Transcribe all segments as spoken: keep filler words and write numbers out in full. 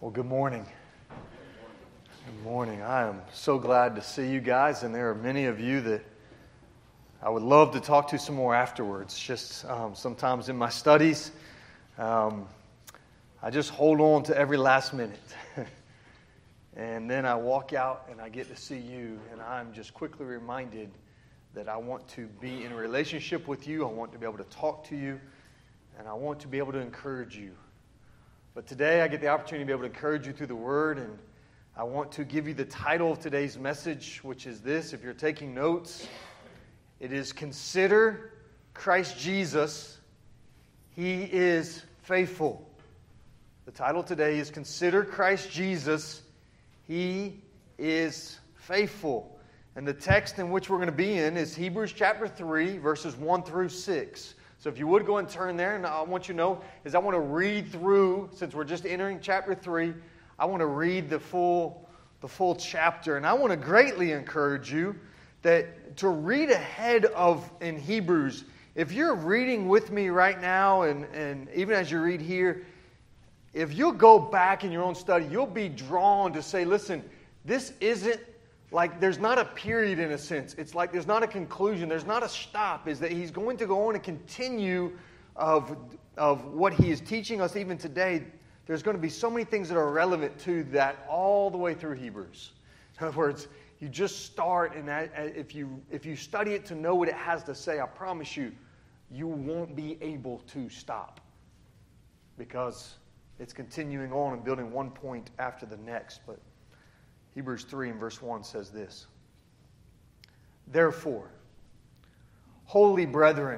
Well, good morning. Good morning. I am so glad to see you guys, and there are many of you that I would love to talk to some more afterwards. Just um, sometimes in my studies, um, I just hold on to every last minute. And then I walk out and I get to see you, and I'm just quickly reminded that I want to be in a relationship with you. I want to be able to talk to you, and I want to be able to encourage you. But today I get the opportunity to be able to encourage you through the Word, and I want to give you the title of today's message, which is this. If you're taking notes, it is Consider Christ Jesus. He is faithful. The title today is Consider Christ Jesus. He is faithful. And the text in which we're going to be in is Hebrews chapter three, verses one through six. So if you would go and turn there, and I want you to know is I want to read through, since we're just entering chapter three, I want to read the full, the full chapter. And I want to greatly encourage you that to read ahead of in Hebrews. If you're reading with me right now, and, and even as you read here, if you'll go back in your own study, you'll be drawn to say, listen, this isn't like there's not a period in a sense. It's like there's not a conclusion. There's not a stop. Is that he's going to go on and continue of, of what he is teaching us even today. There's going to be so many things that are relevant to that all the way through Hebrews. In other words, you just start, and if you, if you study it to know what it has to say, I promise you, you won't be able to stop. Because it's continuing on and building one point after the next. But Hebrews three and verse one says this. Therefore, holy brethren,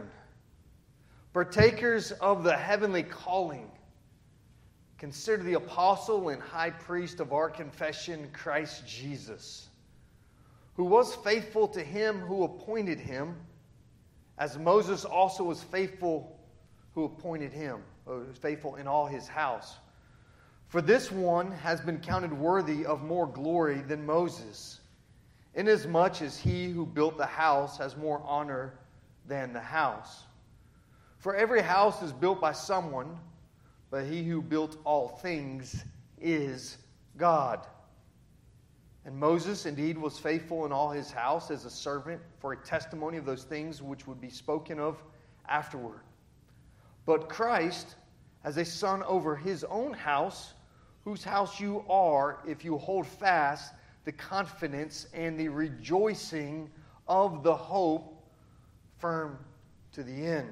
partakers of the heavenly calling, consider the apostle and high priest of our confession, Christ Jesus, who was faithful to him who appointed him, as Moses also was faithful who appointed him, who was faithful in all his house. For this one has been counted worthy of more glory than Moses, inasmuch as he who built the house has more honor than the house. For every house is built by someone, but he who built all things is God. And Moses indeed was faithful in all his house as a servant for a testimony of those things which would be spoken of afterward. But Christ, as a son over his own house, whose house you are, if you hold fast the confidence and the rejoicing of the hope firm to the end.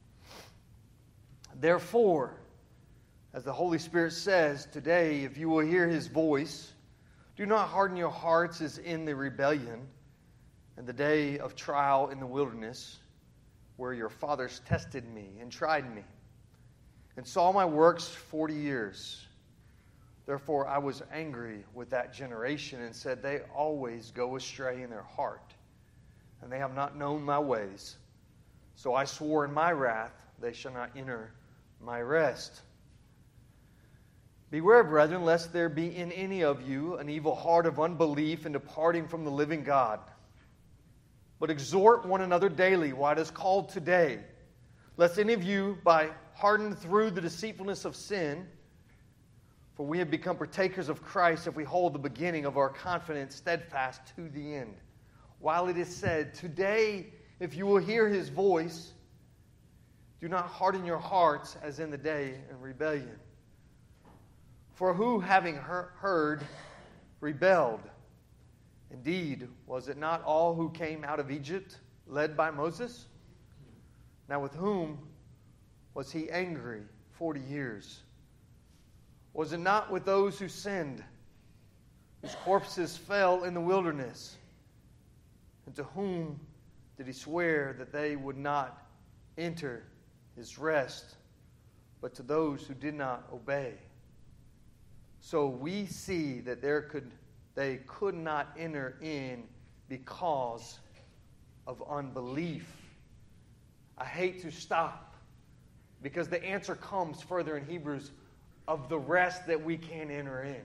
Therefore, as the Holy Spirit says today, if you will hear his voice, do not harden your hearts as in the rebellion and the day of trial in the wilderness, where your fathers tested me and tried me, and saw my works forty years. Therefore I was angry with that generation and said, they always go astray in their heart, and they have not known my ways. So I swore in my wrath, they shall not enter my rest. Beware, brethren, lest there be in any of you an evil heart of unbelief in departing from the living God. But exhort one another daily while it is called today, lest any of you, by hardened through the deceitfulness of sin, for we have become partakers of Christ if we hold the beginning of our confidence steadfast to the end. While it is said, today, if you will hear his voice, do not harden your hearts as in the day of rebellion. For who, having heard, rebelled? Indeed, was it not all who came out of Egypt, led by Moses? Now with whom was he angry forty years? Was it not with those who sinned, whose corpses fell in the wilderness? And to whom did he swear that they would not enter his rest, but to those who did not obey? So we see that there could they could not enter in because of unbelief. I hate to stop, because the answer comes further in Hebrews of the rest that we can enter in.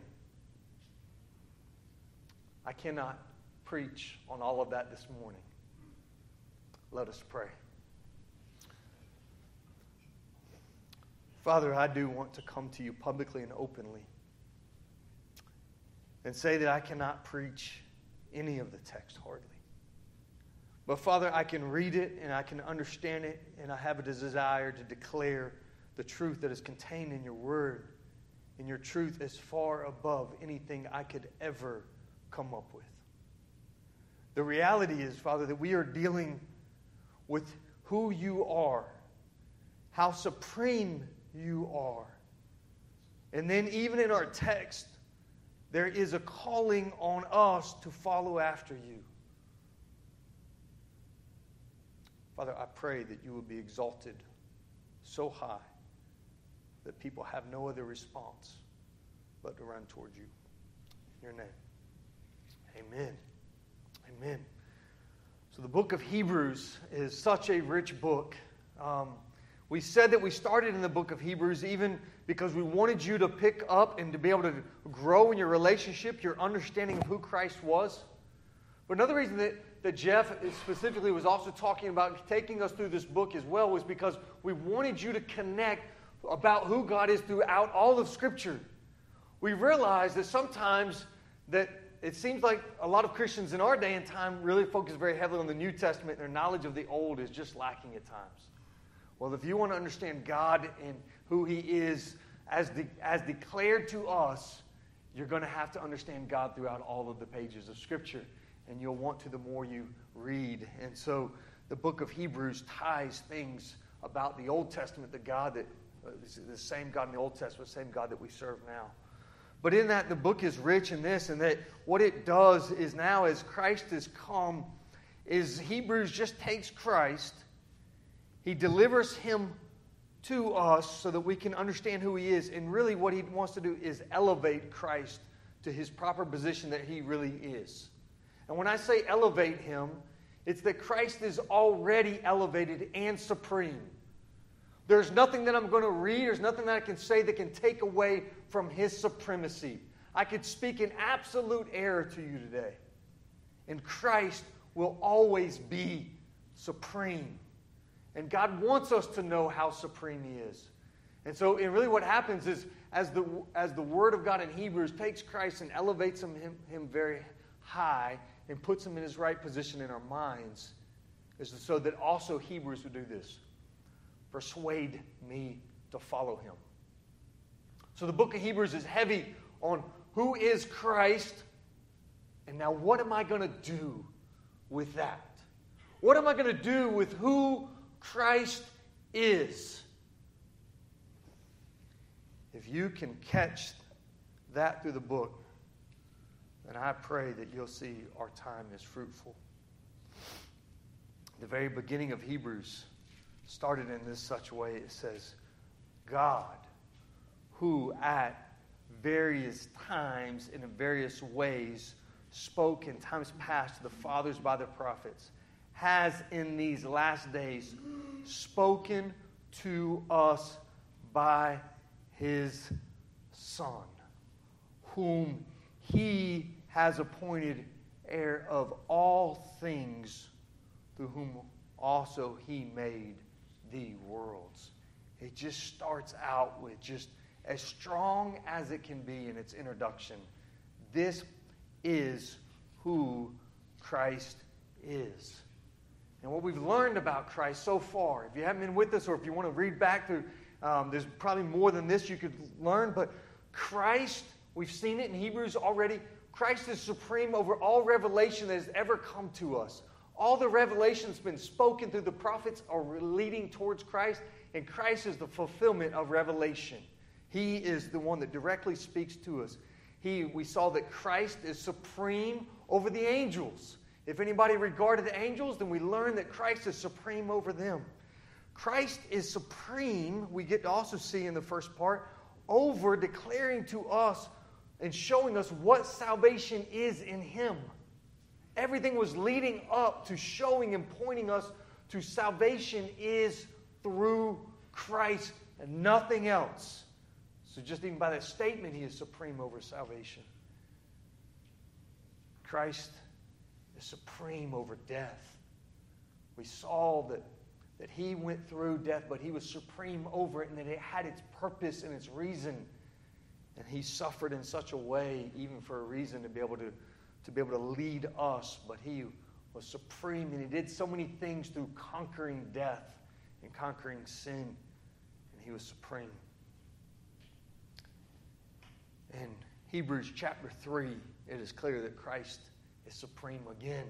I cannot preach on all of that this morning. Let us pray. Father, I do want to come to you publicly and openly and say that I cannot preach any of the text hardly. But Father, I can read it and I can understand it, and I have a desire to declare the truth that is contained in your word. And your truth is far above anything I could ever come up with. The reality is, Father, that we are dealing with who you are, how supreme you are. And then even in our text, there is a calling on us to follow after you. Father, I pray that you will be exalted so high that people have no other response but to run towards you. In your name. Amen. Amen. So the book of Hebrews is such a rich book. Um, we said that we started in the book of Hebrews even because we wanted you to pick up and to be able to grow in your relationship, your understanding of who Christ was. But another reason that, that Jeff specifically was also talking about taking us through this book as well was because we wanted you to connect about who God is throughout all of Scripture. We realize that sometimes that it seems like a lot of Christians in our day and time really focus very heavily on the New Testament, and their knowledge of the Old is just lacking at times. Well, if you want to understand God and who He is as, de- as declared to us, you're going to have to understand God throughout all of the pages of Scripture. And you'll want to the more you read. And so the book of Hebrews ties things about the Old Testament, the God that, uh, the same God in the Old Testament, the same God that we serve now. But in that, the book is rich in this, and that what it does is now as Christ has come, is Hebrews just takes Christ, He delivers Him to us so that we can understand who He is. And really what He wants to do is elevate Christ to His proper position that He really is. And when I say elevate Him, it's that Christ is already elevated and supreme. There's nothing that I'm going to read, there's nothing that I can say that can take away from His supremacy. I could speak in absolute error to you today. And Christ will always be supreme. And God wants us to know how supreme He is. And so and really what happens is as the, as the Word of God in Hebrews takes Christ and elevates him, him, him very high and puts Him in His right position in our minds, is so that also Hebrews would do this. Persuade me to follow Him. So the book of Hebrews is heavy on who is Christ, and now what am I going to do with that? What am I going to do with who Christ is? If you can catch that through the book, then I pray that you'll see our time is fruitful. The very beginning of Hebrews started in this such a way. It says, God, who at various times and in various ways spoke in times past to the fathers by the prophets, has in these last days spoken to us by His Son, whom He has appointed heir of all things, through whom also He made the worlds. It just starts out with just as strong as it can be in its introduction. This is who Christ is. And what we've learned about Christ so far, if you haven't been with us or if you want to read back through, um, there's probably more than this you could learn, but Christ, we've seen it in Hebrews already, Christ is supreme over all revelation that has ever come to us. All the revelation that's been spoken through the prophets are leading towards Christ, and Christ is the fulfillment of revelation. He is the one that directly speaks to us. He, we saw that Christ is supreme over the angels. If anybody regarded the angels, then we learn that Christ is supreme over them. Christ is supreme, we get to also see in the first part, over declaring to us and showing us what salvation is in Him. Everything was leading up to showing and pointing us to salvation is through Christ and nothing else. So just even by that statement, He is supreme over salvation. Christ is supreme over death. We saw that, that He went through death, but He was supreme over it and that it had its purpose and its reason. And He suffered in such a way, even for a reason, to be able to, to be able to lead us. But he was supreme, and he did so many things through conquering death and conquering sin. And he was supreme. In Hebrews chapter three, it is clear that Christ is supreme again.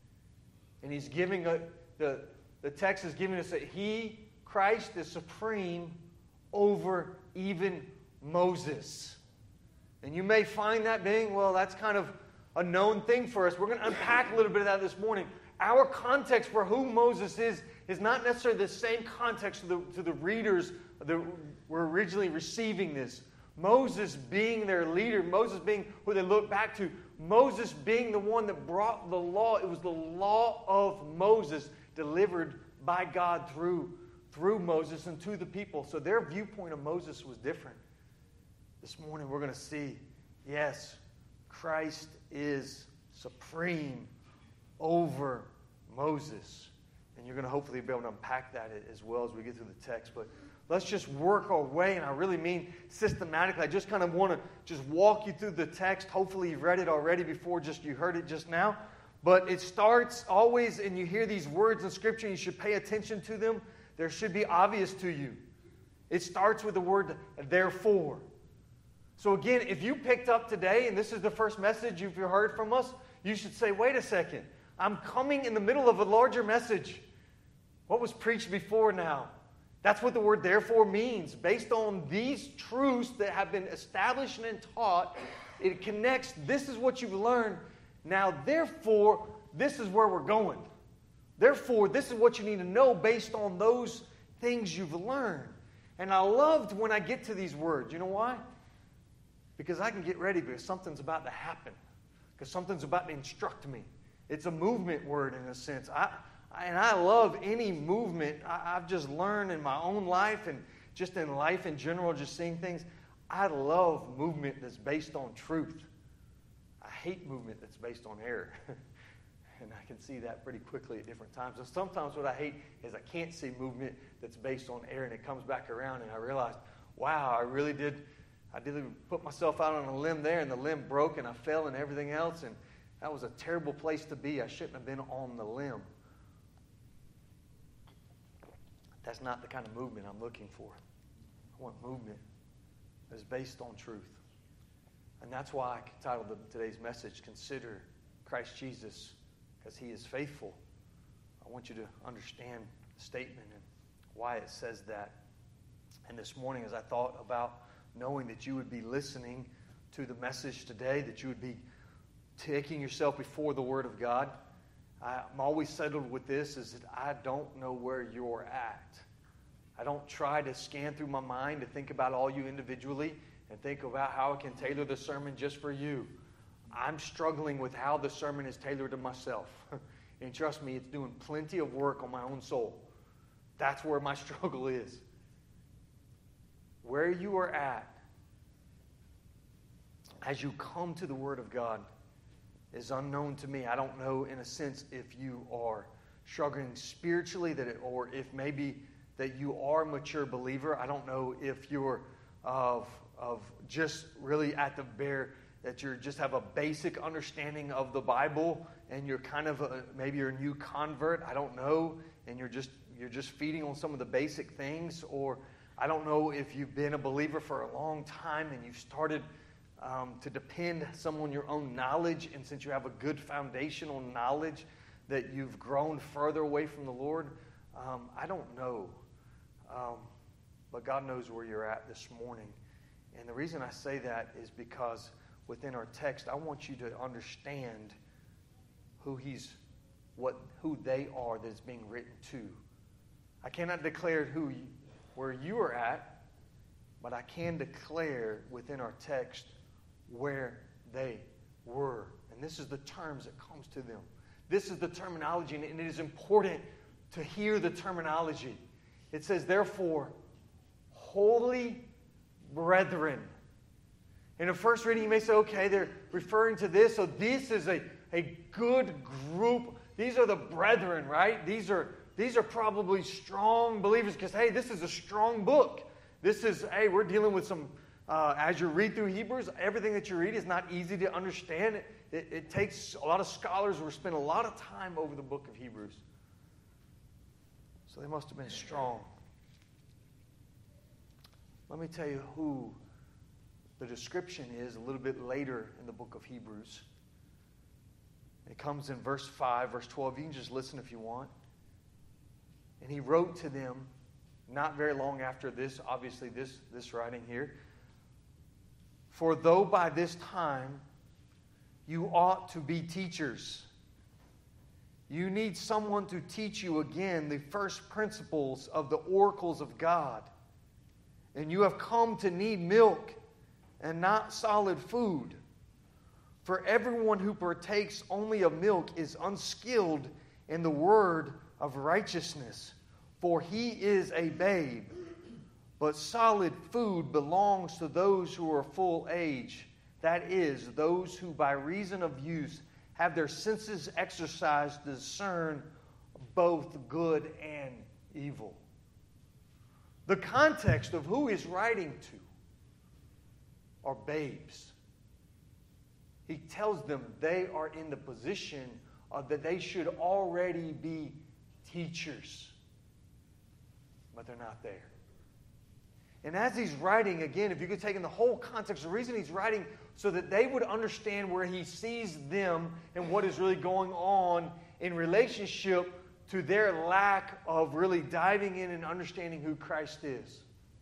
And he's giving a, the, the text is giving us that he, Christ, is supreme over even Moses. And you may find that being, well, that's kind of a known thing for us. We're going to unpack a little bit of that this morning. Our context for who Moses is is not necessarily the same context to the, to the readers that were originally receiving this. Moses being their leader, Moses being who they look back to, Moses being the one that brought the law. It was the law of Moses delivered by God through, through Moses and to the people. So their viewpoint of Moses was different. This morning we're going to see, yes, Christ is supreme over Moses. And you're going to hopefully be able to unpack that as well as we get through the text. But let's just work our way, and I really mean systematically. I just kind of want to just walk you through the text. Hopefully you've read it already before, just you heard it just now. But it starts always, and you hear these words in Scripture, and you should pay attention to them. There should be obvious to you. It starts with the word therefore. So again, if you picked up today, and this is the first message you've heard from us, you should say, wait a second. I'm coming in the middle of a larger message. What was preached before now? That's what the word therefore means. Based on these truths that have been established and taught, it connects. This is what you've learned. Now, therefore, this is where we're going. Therefore, this is what you need to know based on those things you've learned. And I loved when I get to these words. You know why? Because I can get ready because something's about to happen. Because something's about to instruct me. It's a movement word in a sense. I, I and I love any movement. I, I've just learned in my own life and just in life in general, just seeing things. I love movement that's based on truth. I hate movement that's based on error. And I can see that pretty quickly at different times. And sometimes what I hate is I can't see movement that's based on error, and it comes back around, and I realize, wow, I really did, I did put myself out on a limb there, and the limb broke, and I fell and everything else, and that was a terrible place to be. I shouldn't have been on the limb. That's not the kind of movement I'm looking for. I want movement that is based on truth. And that's why I titled today's message, Consider Christ Jesus, because he is faithful. I want you to understand the statement and why it says that. And this morning, as I thought about knowing that you would be listening to the message today, that you would be taking yourself before the Word of God, I'm always settled with this, is that I don't know where you're at. I don't try to scan through my mind to think about all you individually and think about how I can tailor the sermon just for you. I'm struggling with how the sermon is tailored to myself. And trust me, it's doing plenty of work on my own soul. That's where my struggle is. Where you are at, as you come to the Word of God, is unknown to me. I don't know, in a sense, if you are struggling spiritually, that it, or if maybe that you are a mature believer. I don't know if you're of, of just really at the bare, that you just have a basic understanding of the Bible, and you're kind of a, maybe you're a new convert. I don't know, and you're just you're just feeding on some of the basic things, or I don't know if you've been a believer for a long time and you've started um, to depend some on your own knowledge, and since you have a good foundational knowledge that you've grown further away from the Lord. Um, I don't know, um, but God knows where you're at this morning. And the reason I say that is because within our text, I want you to understand who he's, what, who they are that is being written to. I cannot declare who, you, where you are at, but I can declare within our text where they were. And this is the terms that comes to them. This is the terminology, and it is important to hear the terminology. It says, therefore, holy brethren. In the first reading, you may say, okay, they're referring to this, so this is a, a good group. These are the brethren, right? These are, these are probably strong believers because, hey, this is a strong book. This is, hey, we're dealing with some Uh, as you read through Hebrews, everything that you read is not easy to understand. It, it, it takes a lot of scholars who spend a lot of time over the book of Hebrews. So they must have been strong. Let me tell you who the description is a little bit later in the book of Hebrews. It comes in verse five, verse twelve. You can just listen if you want. And he wrote to them not very long after this, obviously this, this writing here. For though by this time you ought to be teachers, you need someone to teach you again the first principles of the oracles of God. And you have come to need milk and not solid food. For everyone who partakes only of milk is unskilled in the word of righteousness, for he is a babe. But solid food belongs to those who are full age, that is, those who by reason of use have their senses exercised to discern both good and evil. The context of who he's writing to are babes. He tells them they are in the position of that they should already be teachers, but they're not there. And as he's writing, again, if you could take in the whole context, the reason he's writing so that they would understand where he sees them and what is really going on in relationship to their lack of really diving in and understanding who Christ is.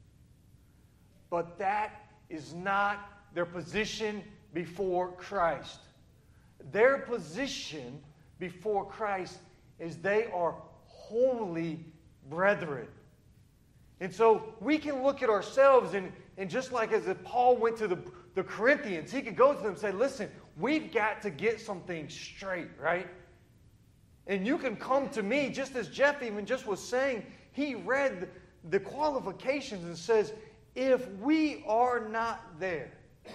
But that is not their position before Christ. Their position before Christ is they are holy brethren. And so we can look at ourselves and, and just like as if Paul went to the, the Corinthians, he could go to them and say, listen, we've got to get some things straight, right? And you can come to me, just as Jeff even just was saying, he read the qualifications and says, if we are not there,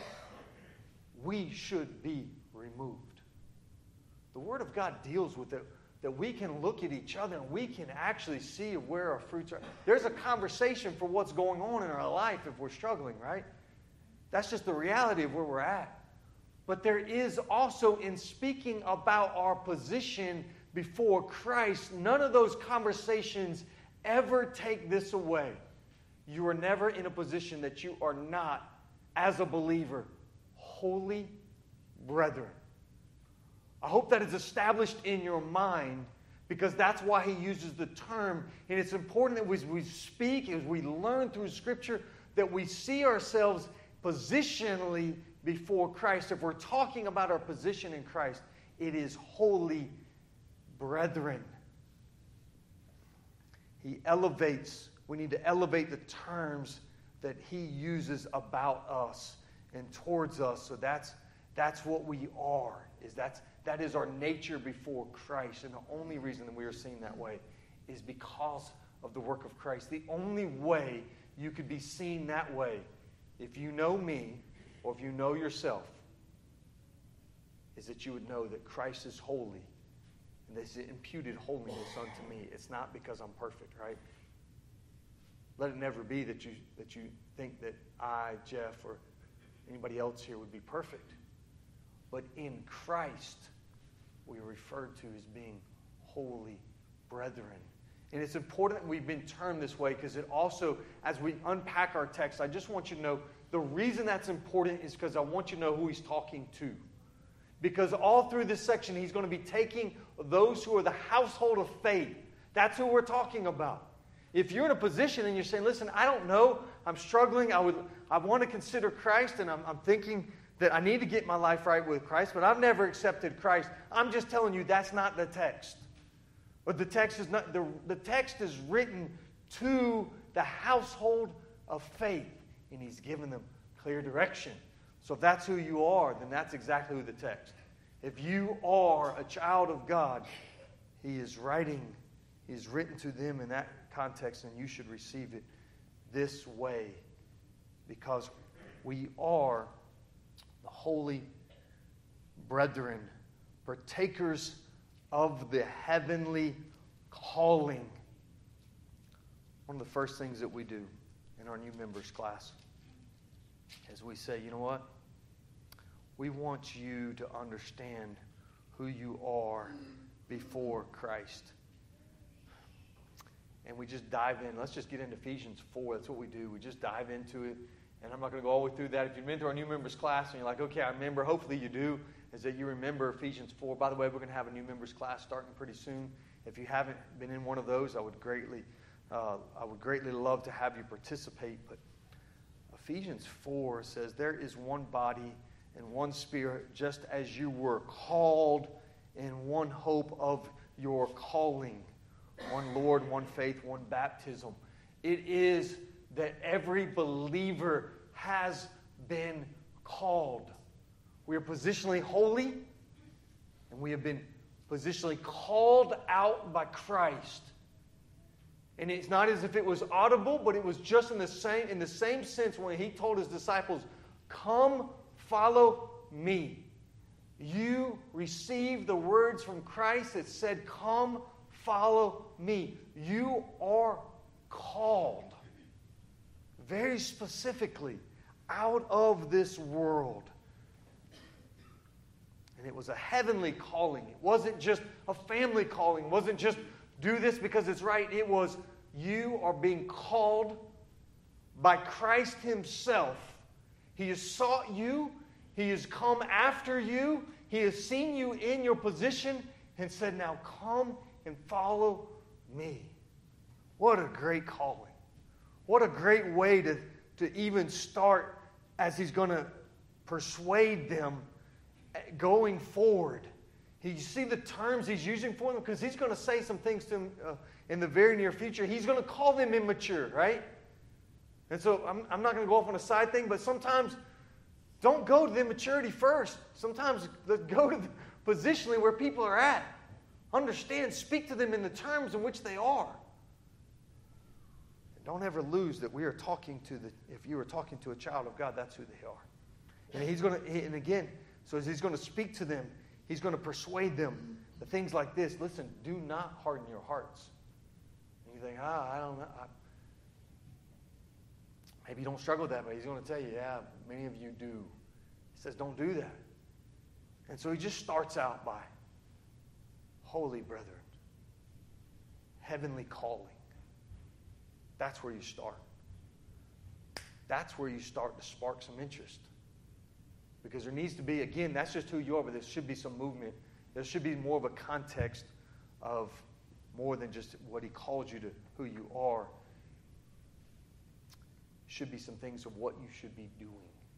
we should be removed. The Word of God deals with it, that we can look at each other and we can actually see where our fruits are. There's a conversation for what's going on in our life if we're struggling, right? That's just the reality of where we're at. But there is also, in speaking about our position before Christ, none of those conversations ever take this away. You are never in a position that you are not, as a believer, holy brethren. I hope that is established in your mind, because that's why he uses the term. And it's important that as we speak, as we learn through Scripture, that we see ourselves positionally before Christ. If we're talking about our position in Christ, it is holy brethren. He elevates, we need to elevate the terms that he uses about us and towards us. So that's that's what we are. Is that's that is our nature before Christ. And the only reason that we are seen that way is because of the work of Christ. The only way you could be seen that way, if you know me or if you know yourself, is that you would know that Christ is holy and this imputed holiness unto me. It's not because I'm perfect, right? Let it never be that you that you think that I, Jeff, or anybody else here would be perfect. But in Christ, we are referred to as being holy brethren. And it's important that we've been termed this way because it also, as we unpack our text, I just want you to know the reason that's important is because I want you to know who he's talking to. Because all through this section, he's going to be taking those who are the household of faith. That's who we're talking about. If you're in a position and you're saying, listen, I don't know, I'm struggling, I would, I want to consider Christ, and I'm, I'm thinking that I need to get my life right with Christ, but I've never accepted Christ. I'm just telling you that's not the text. But the text is not the, the text is written to the household of faith, and he's given them clear direction. So if that's who you are, then that's exactly who the text. If you are a child of God, he is writing, he's written to them in that context, and you should receive it this way because we are the holy brethren, partakers of the heavenly calling. One of the first things that we do in our new members class as we say, you know what? We want you to understand who you are before Christ. And we just dive in. Let's just get into Ephesians four. That's what we do. We just dive into it. And I'm not going to go all the way through that. If you've been to our new members class and you're like, okay, I remember, hopefully you do, is that you remember Ephesians four. By the way, we're going to have a new members class starting pretty soon. If you haven't been in one of those, I would greatly, uh, I would greatly love to have you participate. But Ephesians four says, there is one body and one Spirit, just as you were called in one hope of your calling. One Lord, one faith, one baptism. It is that every believer has been called. We are positionally holy, and we have been positionally called out by Christ. And it's not as if it was audible, but it was just in the same, in the same sense when he told his disciples, come follow me. You received the words from Christ that said, come follow me. You are called very specifically out of this world. And it was a heavenly calling. It wasn't just a family calling. It wasn't just do this because it's right. It was you are being called by Christ himself. He has sought you. He has come after you. He has seen you in your position and said, now come and follow me. What a great calling. What a great way to, to even start as he's going to persuade them going forward. You see the terms he's using for them because he's going to say some things to them uh, in the very near future. He's going to call them immature, right? And so I'm, I'm not going to go off on a side thing, but sometimes don't go to the immaturity first. Sometimes go to the positionally where people are at. Understand, speak to them in the terms in which they are. And don't ever lose that we are talking to the, if you are talking to a child of God, that's who they are. And he's going to, and again, so as he's going to speak to them, he's going to persuade them the things like this. Listen, do not harden your hearts. And you think, ah, I don't know. I, maybe you don't struggle with that, but he's going to tell you, yeah, many of you do. He says, don't do that. And so he just starts out by, holy brethren, heavenly calling. That's where you start. That's where you start to spark some interest. Because there needs to be, again, that's just who you are, but there should be some movement. There should be more of a context of more than just what he called you to, who you are. Should be some things of what you should be doing.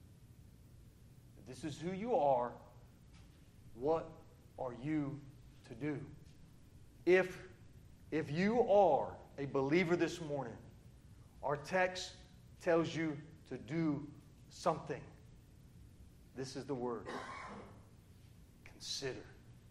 If this is who you are, what are you to do? If, if you are a believer this morning, our text tells you to do something. This is the word. Consider.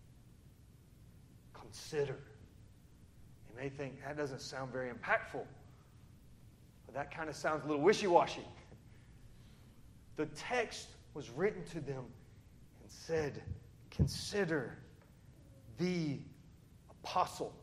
Consider. You may think that doesn't sound very impactful, but that kind of sounds a little wishy-washy. The text was written to them and said, consider the apostle.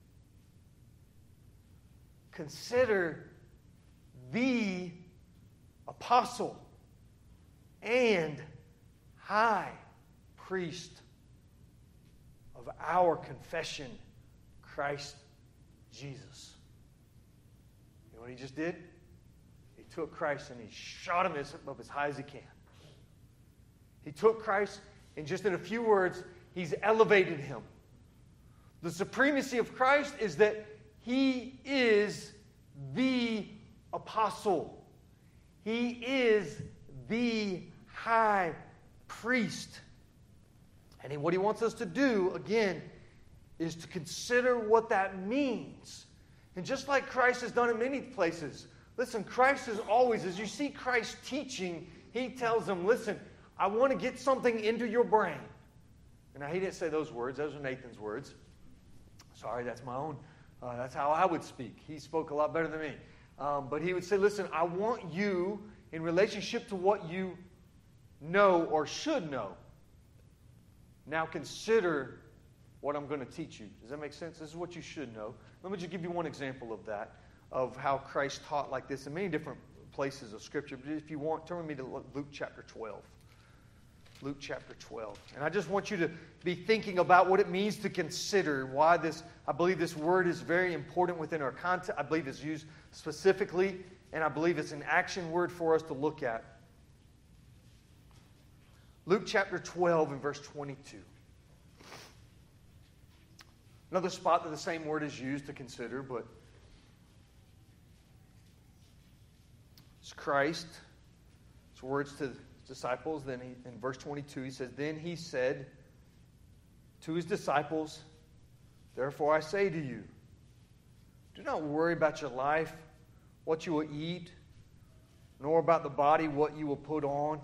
Consider the apostle and high priest of our confession, Christ Jesus. You know what he just did? He took Christ and he shot him up as high as he can. He took Christ and just in a few words, he's elevated him. The supremacy of Christ is that he is the apostle. He is the high priest. And he, what he wants us to do, again, is to consider what that means. And just like Christ has done in many places, listen, Christ is always, as you see Christ teaching, he tells them, listen, I want to get something into your brain. And now he didn't say those words. Those are Nathan's words. Sorry, that's my own. Uh, that's how I would speak. He spoke a lot better than me. Um, but he would say, listen, I want you, in relationship to what you know or should know, now consider what I'm going to teach you. Does that make sense? This is what you should know. Let me just give you one example of that, of how Christ taught like this in many different places of Scripture, but if you want, turn with me to Luke chapter twelve. Luke chapter twelve. And I just want you to be thinking about what it means to consider why this, I believe this word is very important within our context. I believe it's used specifically, and I believe it's an action word for us to look at. Luke chapter twelve and verse twenty-two. Another spot that the same word is used to consider, but it's Christ. It's words to his disciples. Then he, in verse twenty-two, he says, "Then he said to his disciples, therefore I say to you, do not worry about your life, what you will eat, nor about the body, what you will put on.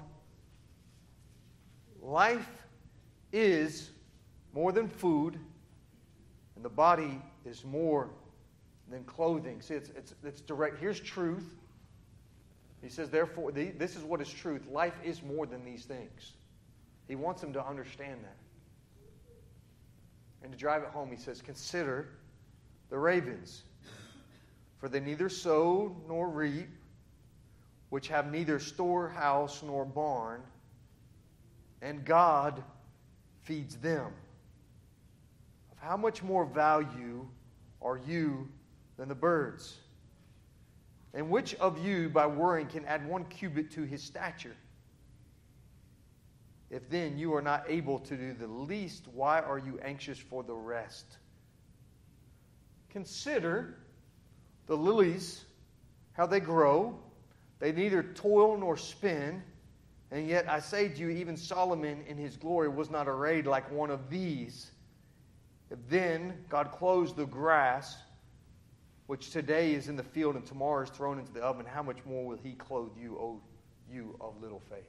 Life is more than food, and the body is more than clothing." See, it's, it's, it's direct. Here's truth. He says, therefore, the, this is what is truth. Life is more than these things. He wants them to understand that. And to drive it home, he says, consider the ravens, for they neither sow nor reap, which have neither storehouse nor barn, and God feeds them. Of how much more value are you than the birds? And which of you, by worrying, can add one cubit to his stature? If then you are not able to do the least, why are you anxious for the rest? Consider the lilies, how they grow. They neither toil nor spin. And yet I say to you, even Solomon in his glory was not arrayed like one of these. If then God clothes the grass, which today is in the field and tomorrow is thrown into the oven, how much more will he clothe you, O you of little faith?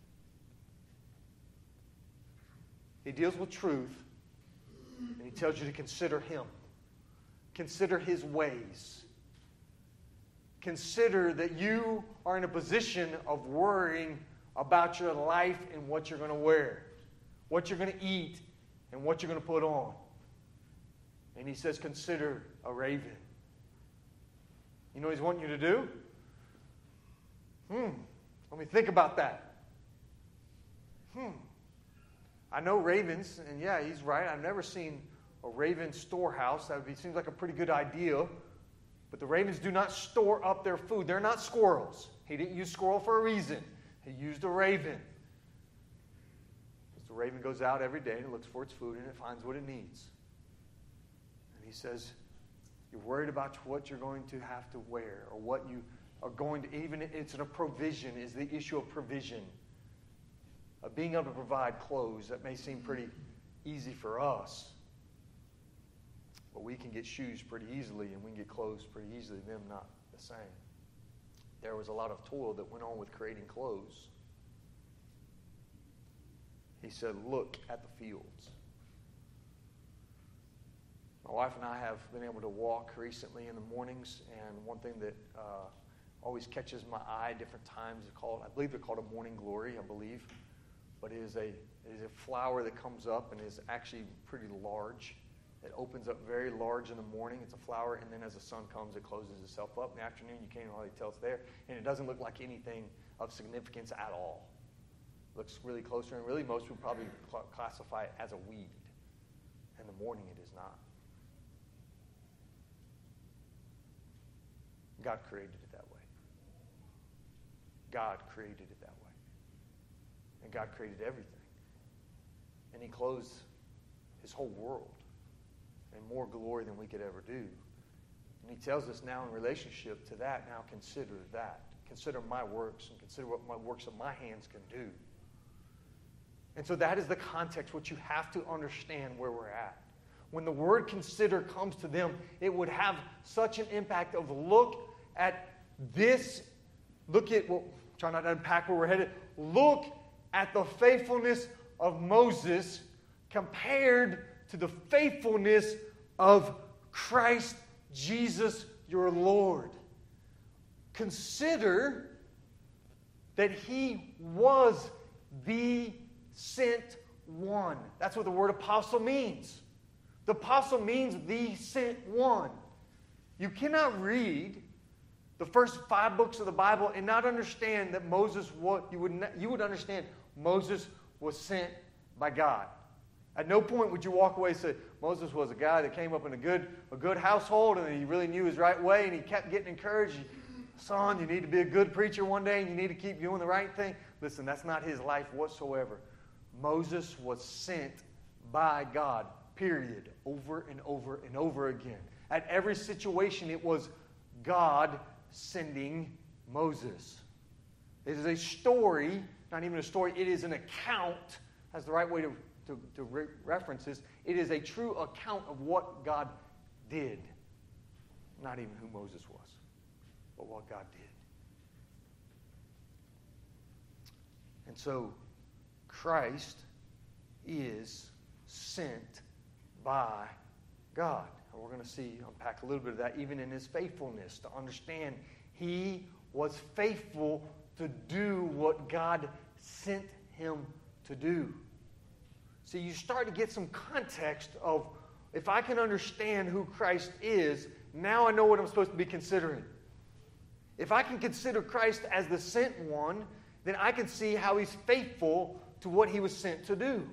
He deals with truth, and he tells you to consider him. Consider his ways. Consider that you are in a position of worrying about your life and what you're going to wear, what you're going to eat, and what you're going to put on. And he says, consider a raven. You know what he's wanting you to do? Hmm. Let me think about that. Hmm. I know ravens, and yeah, he's right. I've never seen a raven storehouse. That would be, seems like a pretty good idea. But the ravens do not store up their food. They're not squirrels. He didn't use squirrel for a reason. He used a raven. Because the raven goes out every day and it looks for its food and it finds what it needs. And he says, you're worried about what you're going to have to wear or what you are going to, even it's a provision, is the issue of provision. Of being able to provide clothes. That may seem pretty easy for us. But we can get shoes pretty easily and we can get clothes pretty easily. Them not the same. There was a lot of toil that went on with creating clothes. He said, look at the fields. My wife and I have been able to walk recently in the mornings, and one thing that uh, always catches my eye at different times is called, I believe they're called a morning glory, I believe. But it is a, it is a flower that comes up and is actually pretty large. It opens up very large in the morning. It's a flower, and then as the sun comes, it closes itself up. In the afternoon, you can't hardly tell it's there. And it doesn't look like anything of significance at all. It looks really closer, and really most would probably cl- classify it as a weed. In the morning, it is not. God created it that way. God created it that way. And God created everything. And he clothes his whole world in more glory than we could ever do. And he tells us now in relationship to that, now consider that. Consider my works and consider what my works of my hands can do. And so that is the context, what you have to understand where we're at. When the word consider comes to them, it would have such an impact of look at this, look at, well, try not to unpack where we're headed, look at the faithfulness of Moses compared to the faithfulness of Christ Jesus your Lord. Consider that he was the sent one. That's what the word apostle means. The apostle means the sent one. You cannot read the first five books of the Bible and not understand that Moses, what you would not, you would understand Moses was sent by God. At no point would you walk away and say, Moses was a guy that came up in a good, a good household and he really knew his right way and he kept getting encouraged. Son, you need to be a good preacher one day and you need to keep doing the right thing. Listen, that's not his life whatsoever. Moses was sent by God, period, over and over and over again. At every situation, it was God sending Moses. It is a story, not even a story, it is an account. That's the right way to, to, to re- reference this. It is a true account of what God did. Not even who Moses was, but what God did. And so, Christ is sent by God. And we're going to see, unpack a little bit of that, even in his faithfulness, to understand he was faithful to do what God sent him to do. See, you start to get some context of, if I can understand who Christ is, now I know what I'm supposed to be considering. If I can consider Christ as the sent one, then I can see how he's faithful to what he was sent to do.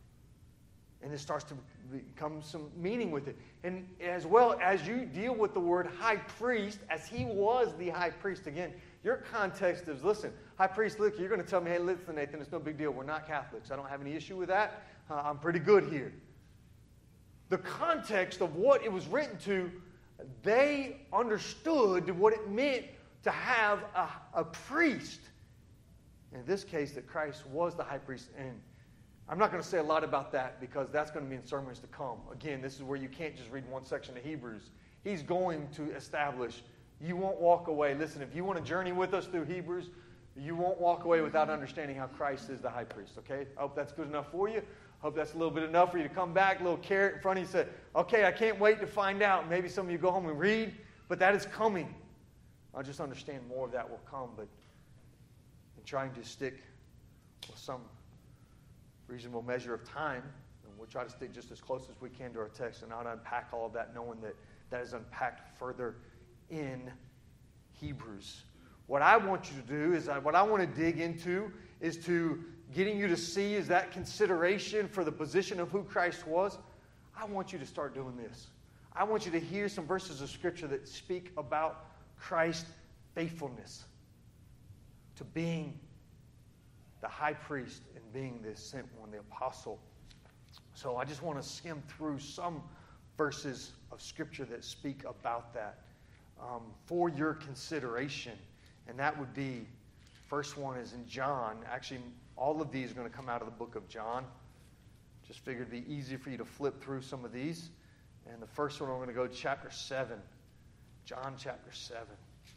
And it starts to become some meaning with it. And as well as you deal with the word high priest, as he was the high priest, again, your context is, listen, high priest, look, you're going to tell me, hey, listen, Nathan, it's no big deal. We're not Catholics. I don't have any issue with that. Uh, I'm pretty good here. The context of what it was written to, they understood what it meant to have a, a priest. In this case, that Christ was the high priest. And I'm not going to say a lot about that because that's going to be in sermons to come. Again, this is where you can't just read one section of Hebrews. He's going to establish, you won't walk away. Listen, if you want to journey with us through Hebrews, you won't walk away without understanding how Christ is the high priest, okay? I hope that's good enough for you. I hope that's a little bit enough for you to come back, a little carrot in front of you and say, okay, I can't wait to find out. Maybe some of you go home and read, but that is coming. I'll just understand more of that will come, but in trying to stick with some reasonable measure of time, and we'll try to stick just as close as we can to our text and not unpack all of that, knowing that that is unpacked further in Hebrews. What I want you to do is, I, what I want to dig into is to getting you to see is that consideration for the position of who Christ was. I want you to start doing this. I want you to hear some verses of Scripture that speak about Christ's faithfulness to being the high priest and being the sent one, the apostle. So I just want to skim through some verses of Scripture that speak about that um, for your consideration. And that would be, first one is in John. Actually, all of these are going to come out of the book of John. Just figured it'd be easy for you to flip through some of these. And the first one, we're going to go to chapter seven. John chapter seven.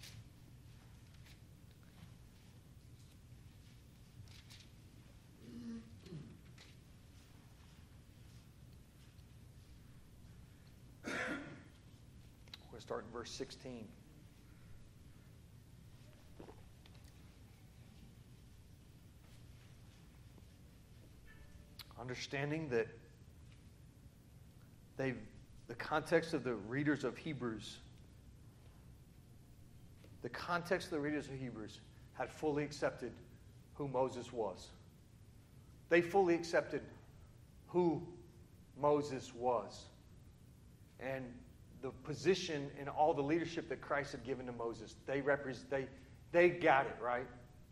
We're going to start in verse sixteen. Understanding that they, the context of the readers of Hebrews, the context of the readers of Hebrews had fully accepted who Moses was. They fully accepted who Moses was and the position and all the leadership that Christ had given to Moses. They represent, they, they got it, right?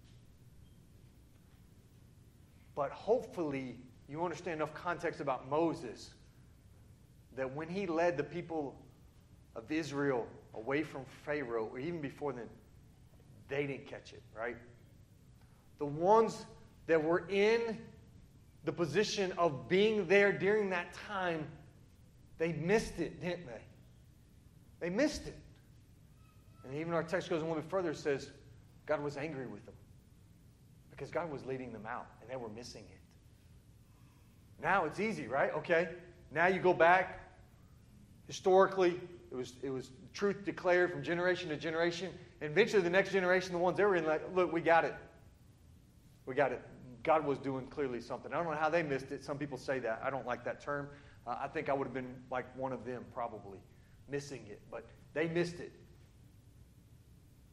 But hopefully you understand enough context about Moses that when he led the people of Israel away from Pharaoh, or even before then, they didn't catch it, right? The ones that were in the position of being there during that time, they missed it, didn't they? They missed it. And even our text goes a little bit further, it says God was angry with them because God was leading them out and they were missing it. Now it's easy, right? Okay. Now you go back. Historically, it was it was truth declared from generation to generation. And eventually the next generation, the ones they were in, like, look, we got it. We got it. God was doing clearly something. I don't know how they missed it. Some people say that. I don't like that term. Uh, I think I would have been like one of them probably, missing it. But they missed it.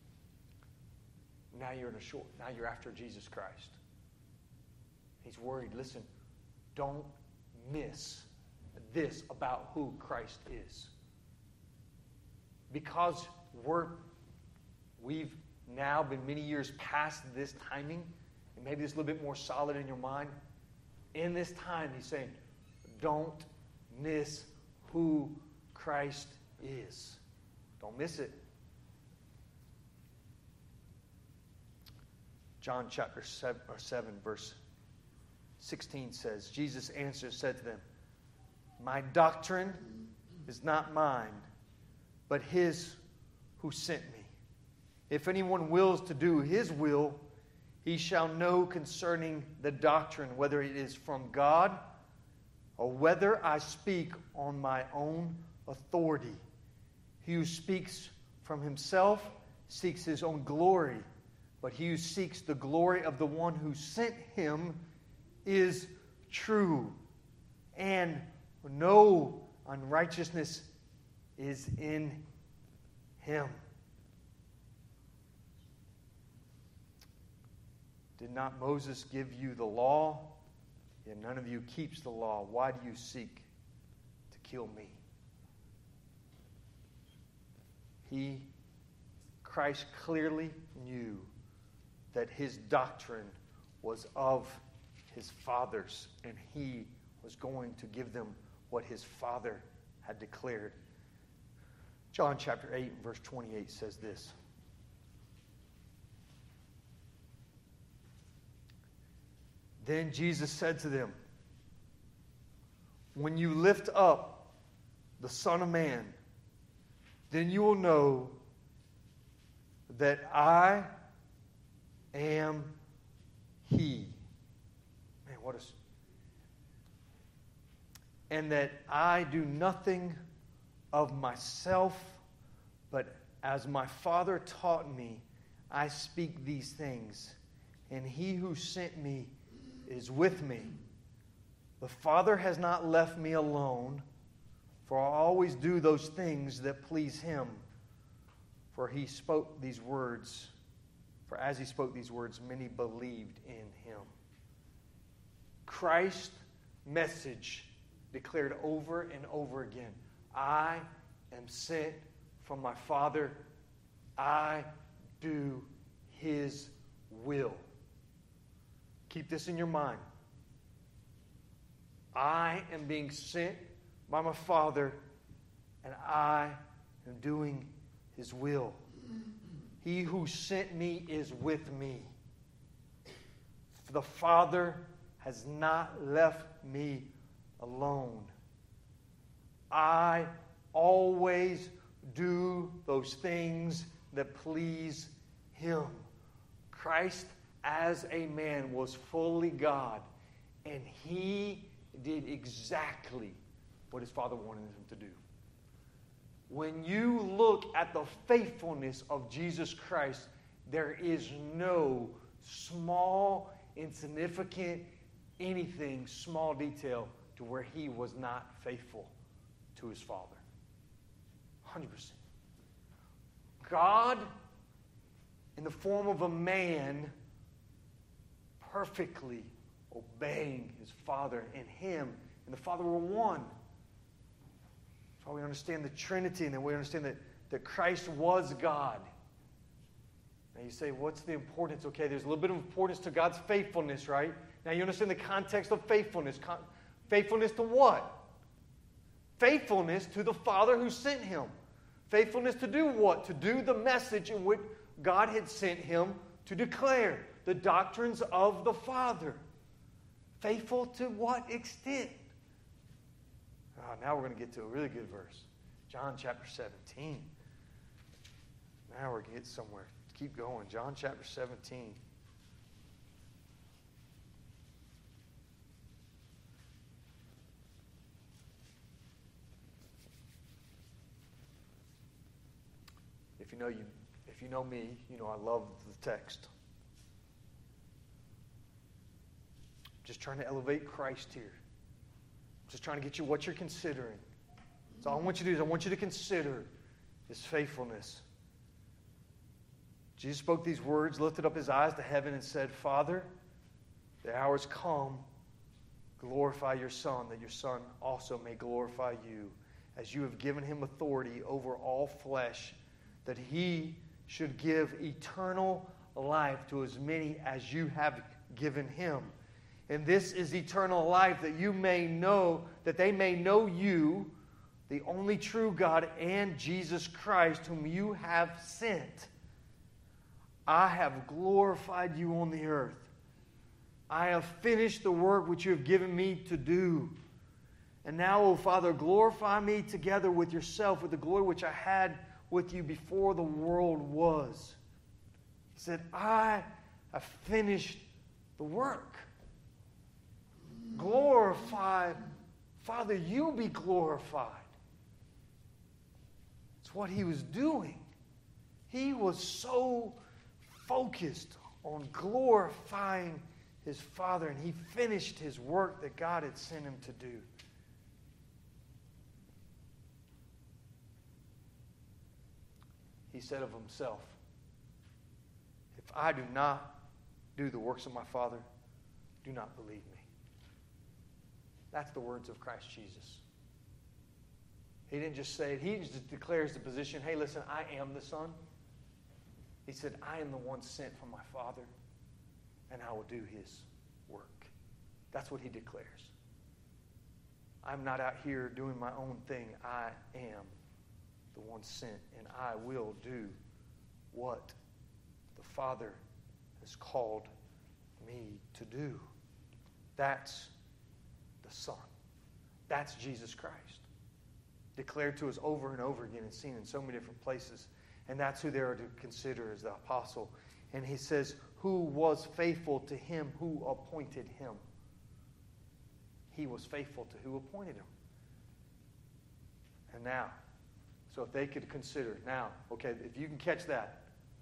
Now you're in a short, now you're after Jesus Christ. He's worried. Listen, don't miss this about who Christ is. Because we're, we've now been many years past this timing, and maybe it's a little bit more solid in your mind. In this time, he's saying, don't miss who Christ is. Don't miss it. John chapter seven, or seven, verse sixteen says, Jesus answered, said to them, my doctrine is not mine, but his who sent me. If anyone wills to do his will, he shall know concerning the doctrine, whether it is from God or whether I speak on my own authority. He who speaks from himself seeks his own glory, but he who seeks the glory of the one who sent him is true, and no unrighteousness is in him. Did not Moses give you the law? Yet none of you keeps the law. Why do you seek to kill me? He, Christ, clearly knew that his doctrine was of his Father's, and he was going to give them what his Father had declared. John chapter eight, verse twenty-eight says this. Then Jesus said to them, when you lift up the Son of Man, then you will know that I am He. Man, what is... And that I do nothing of myself, but as my Father taught me, I speak these things. And He who sent me is with me. The Father has not left me alone, for I always do those things that please Him. For He spoke these words, for as He spoke these words, many believed in Him. Christ's message declared over and over again, I am sent from my Father. I do His will. Keep this in your mind. I am being sent by my Father, and I am doing His will. He who sent me is with me. The Father has not left me alone. I always do those things that please Him. Christ, as a man, was fully God, and He did exactly what His Father wanted Him to do. When you look at the faithfulness of Jesus Christ, there is no small, insignificant, anything, small detail to where He was not faithful to His Father. one hundred percent. God, in the form of a man, perfectly obeying His Father, and Him and the Father were one. That's why we understand the Trinity, and then we understand that, that Christ was God. Now you say, what's the importance? Okay, there's a little bit of importance to God's faithfulness, right? Now you understand the context of faithfulness. Con- faithfulness to what? Faithfulness to the Father who sent Him. Faithfulness to do what? To do the message in which God had sent Him to declare the doctrines of the Father. Faithful to what extent? Oh, now we're going to get to a really good verse. John chapter seventeen. Now we're going to get somewhere. Keep going. John chapter seventeen. If you know you, if you know me, you know I love the text. Just trying to elevate Christ here. Just trying to get you what you're considering. So all I want you to do is I want you to consider His faithfulness. Jesus spoke these words, lifted up his eyes to heaven, and said, Father, the hour has come. Glorify your Son, that your Son also may glorify you, as you have given him authority over all flesh, that he should give eternal life to as many as you have given him. And this is eternal life, that you may know, that they may know you, the only true God, and Jesus Christ, whom you have sent. I have glorified you on the earth. I have finished the work which you have given me to do. And now, O Father, glorify me together with yourself, with the glory which I had with you before the world was. He said, I have finished the work. Glorify, Father, you be glorified. It's what he was doing. He was so focused on glorifying his Father, and he finished his work that God had sent him to do. He said of himself, if I do not do the works of my Father, do not believe me. That's the words of Christ Jesus. He didn't just say it. He just declares the position, hey, listen, I am the Son. He said, I am the one sent from my Father, and I will do his work. That's what he declares. I'm not out here doing my own thing. I am the one sent, and I will do what the Father has called me to do. That's the Son. That's Jesus Christ. Declared to us over and over again and seen in so many different places. And that's who they are to consider as the apostle. And he says, who was faithful to him who appointed him. He was faithful to who appointed him. And now, so if they could consider, now, okay, if you can catch that,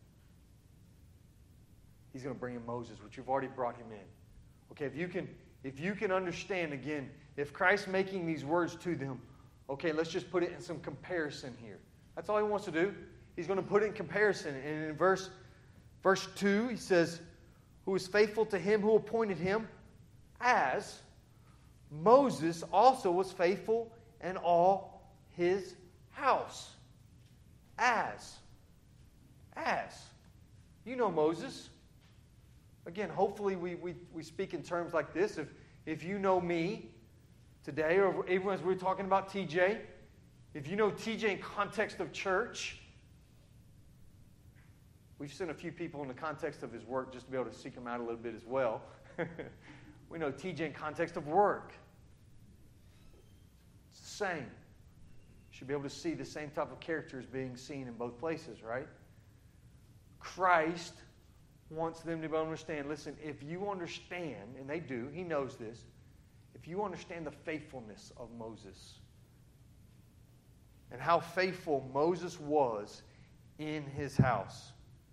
he's going to bring in Moses, which you've already brought him in. Okay, if you can, if you can understand again, if Christ's making these words to them, okay, let's just put it in some comparison here. That's all he wants to do. He's going to put it in comparison. And in verse, verse two, he says, who is faithful to him who appointed him, as Moses also was faithful in all his house. As. As. You know Moses. Again, hopefully we, we, we speak in terms like this. If, if you know me today, or even as we're talking about T J, if you know T J in context of church, we've sent a few people in the context of his work just to be able to seek him out a little bit as well. We know T J in context of work. It's the same. You should be able to see the same type of characters being seen in both places, right? Christ wants them to understand, listen, if you understand, and they do, he knows this, if you understand the faithfulness of Moses and how faithful Moses was in his house,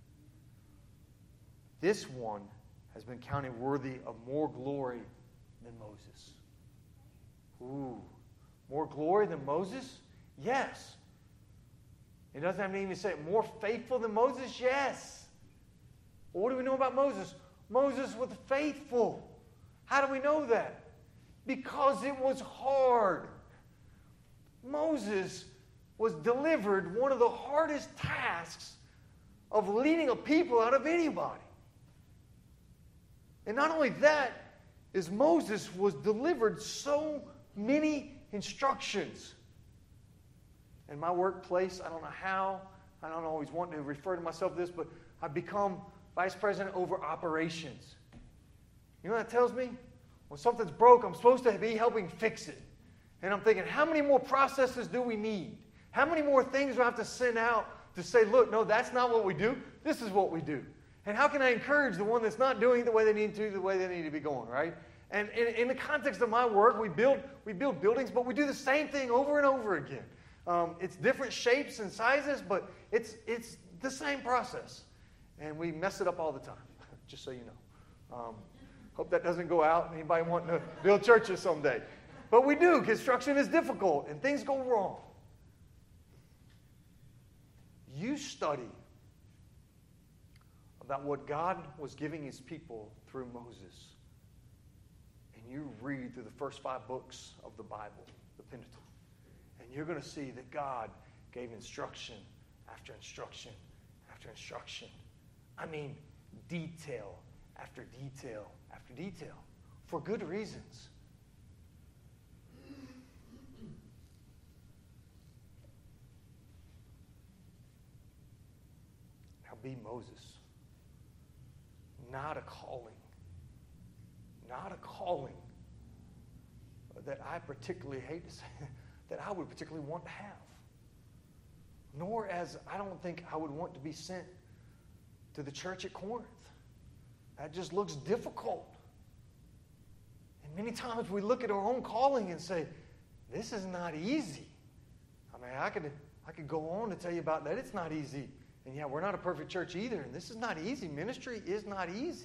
this one has been counted worthy of more glory than Moses. Ooh, more glory than Moses? Yes. It doesn't have to even say more faithful than Moses? Yes. Well, what do we know about Moses? Moses was faithful. How do we know that? Because it was hard. Moses was delivered one of the hardest tasks of leading a people out of anybody. And not only that, is Moses was delivered so many instructions. In my workplace, I don't know how, I don't always want to refer to myself this, but I've become vice president over operations. You know what that tells me? When something's broke, I'm supposed to be helping fix it. And I'm thinking, how many more processes do we need? How many more things do I have to send out to say, look, no, that's not what we do. This is what we do. And how can I encourage the one that's not doing it the way they need to, the way they need to be going, right? And in, in the context of my work, we build we build buildings, but we do the same thing over and over again. Um, it's different shapes and sizes, but it's it's the same process. And we mess it up all the time, just so you know. Um, hope that doesn't go out. Anybody wanting to build churches someday? But we do. Construction is difficult, and things go wrong. You study about what God was giving his people through Moses, and you read through the first five books of the Bible, the Pentateuch, and you're going to see that God gave instruction after instruction after instruction. I mean, detail after detail after detail, for good reasons. Now be Moses. Not a calling. Not a calling that I particularly hate to say, that I would particularly want to have. Nor as I don't think I would want to be sent to the church at Corinth. That just looks difficult. And many times we look at our own calling and say, this is not easy. I mean, I could, I could go on to tell you about that. It's not easy. And yeah, we're not a perfect church either. And this is not easy. Ministry is not easy.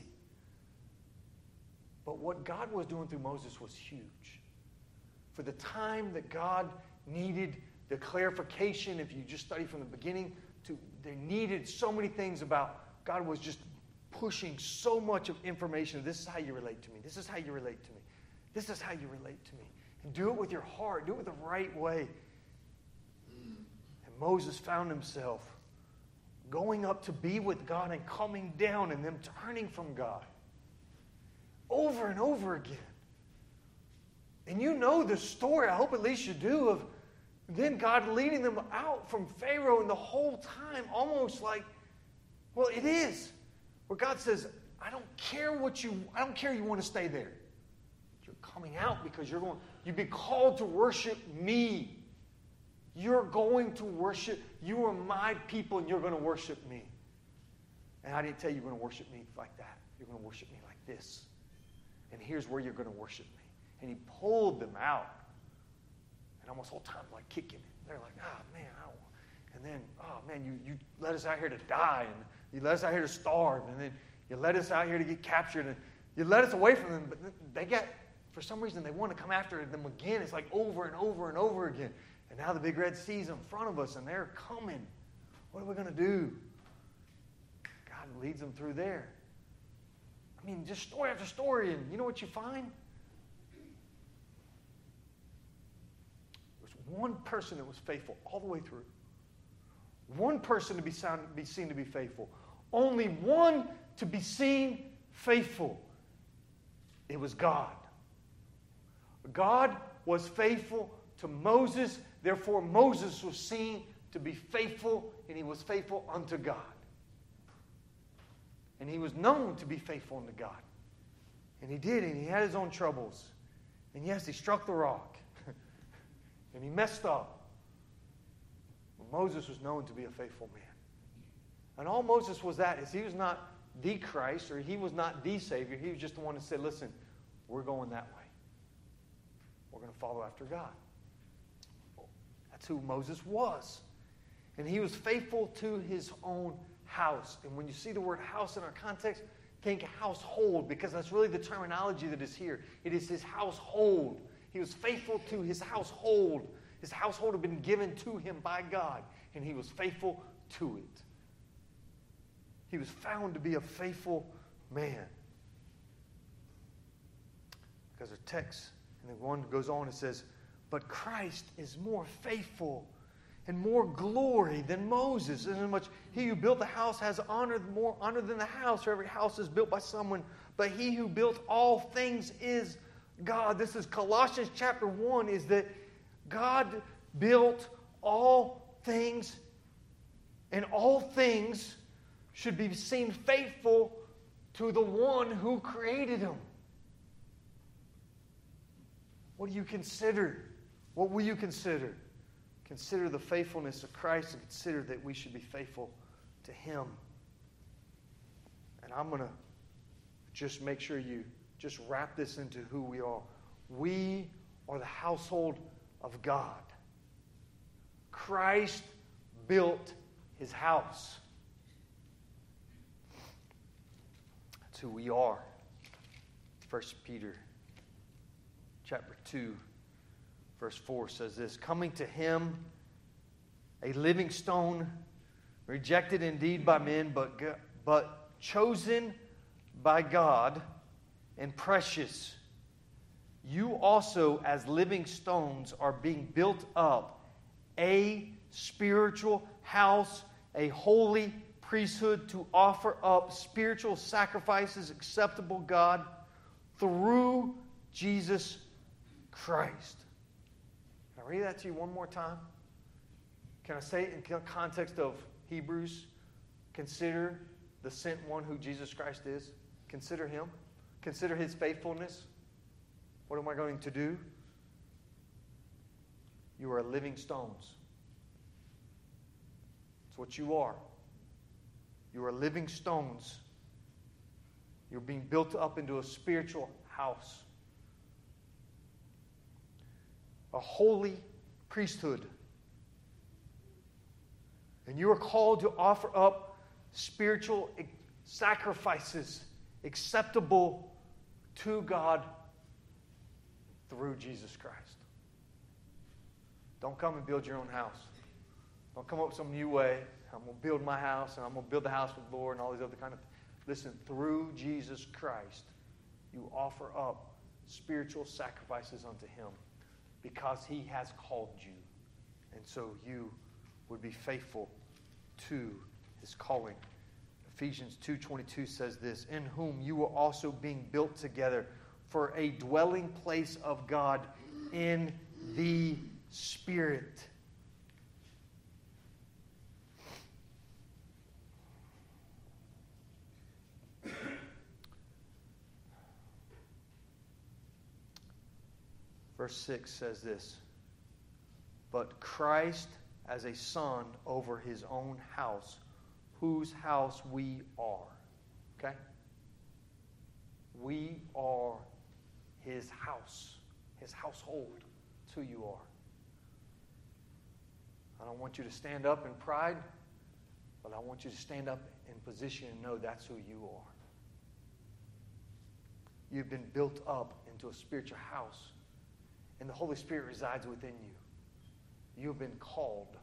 But what God was doing through Moses was huge. For the time that God needed the clarification, if you just study from the beginning, to they needed so many things about, God was just pushing so much of information. This is how you relate to me. This is how you relate to me. This is how you relate to me. And do it with your heart. Do it the right way. And Moses found himself going up to be with God and coming down and them turning from God over and over again. And you know the story, I hope at least you do, of then God leading them out from Pharaoh, and the whole time almost like, well, it is. Where God says, I don't care what you, I don't care you want to stay there. You're coming out because you're going, you've been called to worship me. You're going to worship, you are my people and you're going to worship me. And I didn't tell you you're going to worship me like that. You're going to worship me like this. And here's where you're going to worship me. And he pulled them out. And almost the whole time like kicking it. They're like, oh man, I don't want. And then, oh man, you, you let us out here to die. And you let us out here to starve. And then you let us out here to get captured. And you let us away from them. But they get, for some reason, they want to come after them again. It's like over and over and over again. And now the Big Red Sea's in front of us and they're coming. What are we going to do? God leads them through there. I mean, just story after story. And you know what you find? There's one person that was faithful all the way through. One person to be, sound, be seen to be faithful. Only one to be seen faithful. It was God. God was faithful to Moses. Therefore, Moses was seen to be faithful, and he was faithful unto God. And he was known to be faithful unto God. And he did, and he had his own troubles. And yes, he struck the rock. And he messed up. But Moses was known to be a faithful man. And all Moses was that is he was not the Christ, or he was not the Savior. He was just the one that said, listen, we're going that way. We're going to follow after God. That's who Moses was. And he was faithful to his own house. And when you see the word house in our context, think household, because that's really the terminology that is here. It is his household. He was faithful to his household. His household had been given to him by God, and he was faithful to it. He was found to be a faithful man. Because the text, and then one goes on and says, but Christ is more faithful and more glory than Moses. Inasmuch he who built the house has honor, more honor than the house, for every house is built by someone. But he who built all things is God. This is Colossians chapter one, is that God built all things, and all things should be seen faithful to the one who created them. What do you consider? What will you consider? Consider the faithfulness of Christ and consider that we should be faithful to Him. And I'm going to just make sure you just wrap this into who we are. We are the household of God. Christ built His house. That's who we are. First Peter chapter two, verse four says this, coming to Him, a living stone, rejected indeed by men, but, but chosen by God and precious, you also, as living stones, are being built up a spiritual house, a holy priesthood, to offer up spiritual sacrifices acceptable to God through Jesus Christ. Can I read that to you one more time? Can I say it in context of Hebrews? Consider the sent one who Jesus Christ is. Consider Him. Consider His faithfulness. What am I going to do? You are living stones. It's what you are. You are living stones. You're being built up into a spiritual house. A holy priesthood. And you are called to offer up spiritual sacrifices acceptable to God through Jesus Christ. Don't come and build your own house. Don't come up with some new way. I'm going to build my house, and I'm going to build the house with the Lord and all these other kind of things. Listen, through Jesus Christ, you offer up spiritual sacrifices unto Him because He has called you. And so you would be faithful to His calling. Ephesians two twenty-two says this, in whom you are also being built together for a dwelling place of God in the Spirit. Verse six says this, but Christ as a son over His own house, whose house we are. Okay? We are His house, His household. It's who you are. I don't want you to stand up in pride, but I want you to stand up in position and know that's who you are. You've been built up into a spiritual house, and the Holy Spirit resides within you. You've been called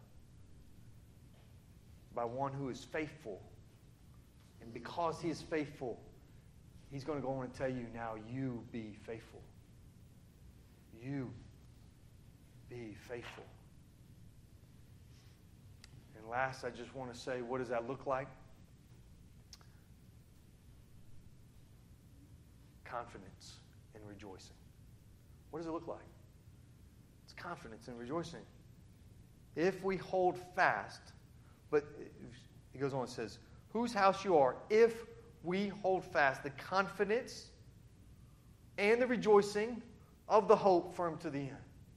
by one who is faithful. And because He is faithful, He's going to go on and tell you now, you be faithful. You be faithful. And last, I just want to say, what does that look like? Confidence and rejoicing. What does it look like? It's confidence and rejoicing. If we hold fast, but he goes on and says, whose house you are, if we hold fast the confidence and the rejoicing of the hope firm to the end.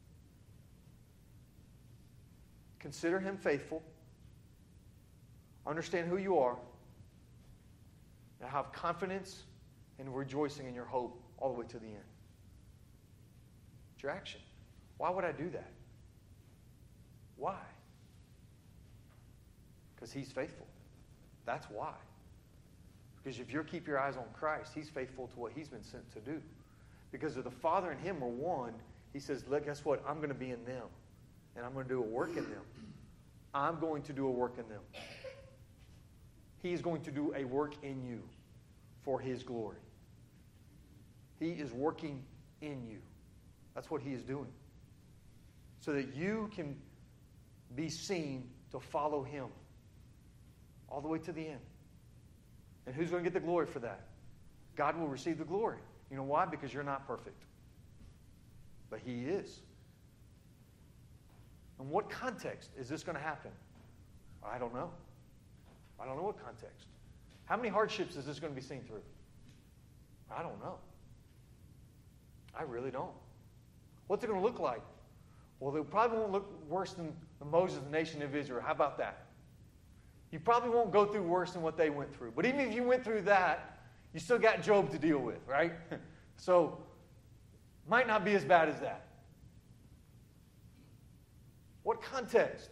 Consider Him faithful. Understand who you are. And have confidence and rejoicing in your hope all the way to the end. It's your action. Why would I do that? Why? Because He's faithful. That's why. Because if you keep your eyes on Christ, He's faithful to what He's been sent to do. Because if the Father and Him are one, He says, look, guess what? I'm going to be in them. And I'm going to do a work in them. I'm going to do a work in them. He's going to do a work in you for His glory. He is working in you. That's what He is doing. So that you can be seen to follow Him all the way to the end. And who's going to get the glory for that? God will receive the glory. You know why? Because you're not perfect. But He is. In what context is this going to happen? I don't know. I don't know what context. How many hardships is this going to be seen through? I don't know. I really don't. What's it going to look like? Well, it probably won't look worse than the Moses, the nation of Israel. How about that? You probably won't go through worse than what they went through. But even if you went through that, you still got Job to deal with, right? So, might not be as bad as that. What context?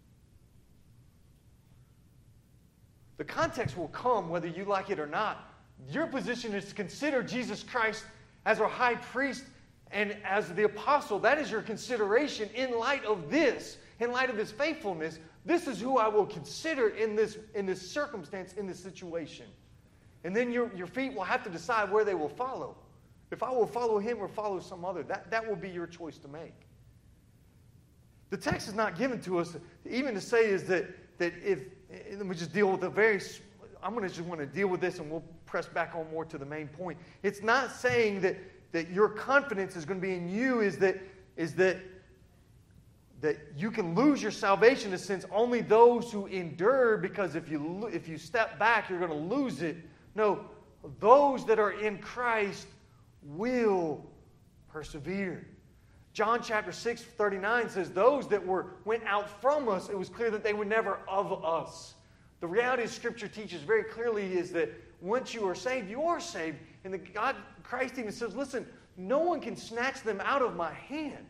The context will come whether you like it or not. Your position is to consider Jesus Christ as our high priest and as the apostle. That is your consideration in light of this, in light of His faithfulness. This is who I will consider in this, in this circumstance, in this situation. And then your, your feet will have to decide where they will follow. If I will follow him or follow some other, that, that will be your choice to make. The text is not given to us, even to say is that, that if, and let me just deal with a very, I'm going to just want to deal with this and we'll press back on more to the main point. It's not saying that, that your confidence is going to be in you, is that, is that, that you can lose your salvation in a sense only those who endure, because if you, if you step back, you're going to lose it. No, those that are in Christ will persevere. John chapter six, thirty-nine says, those that were went out from us, it was clear that they were never of us. The reality of Scripture teaches very clearly is that once you are saved, you are saved. And the God, Christ even says, listen, no one can snatch them out of my hand.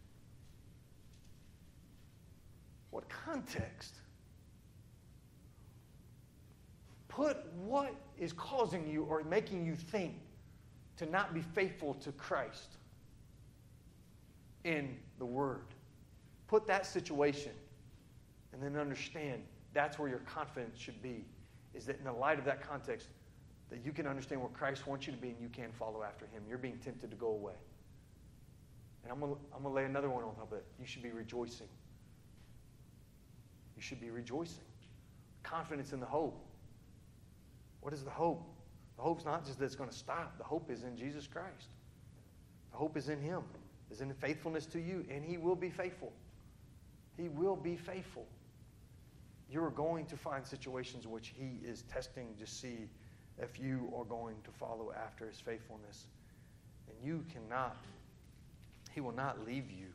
What context? Put what is causing you or making you think to not be faithful to Christ in the Word. Put that situation and then understand that's where your confidence should be, is that in the light of that context, that you can understand where Christ wants you to be and you can follow after Him. You're being tempted to go away. And I'm going to, I'm going to lay another one on top of it. You should be rejoicing. You should be rejoicing. Confidence in the hope. What is the hope? The hope's not just that it's going to stop. The hope is in Jesus Christ. The hope is in Him. Is in faithfulness to you, and He will be faithful. He will be faithful. You're going to find situations in which He is testing to see if you are going to follow after His faithfulness. And you cannot, He will not leave you.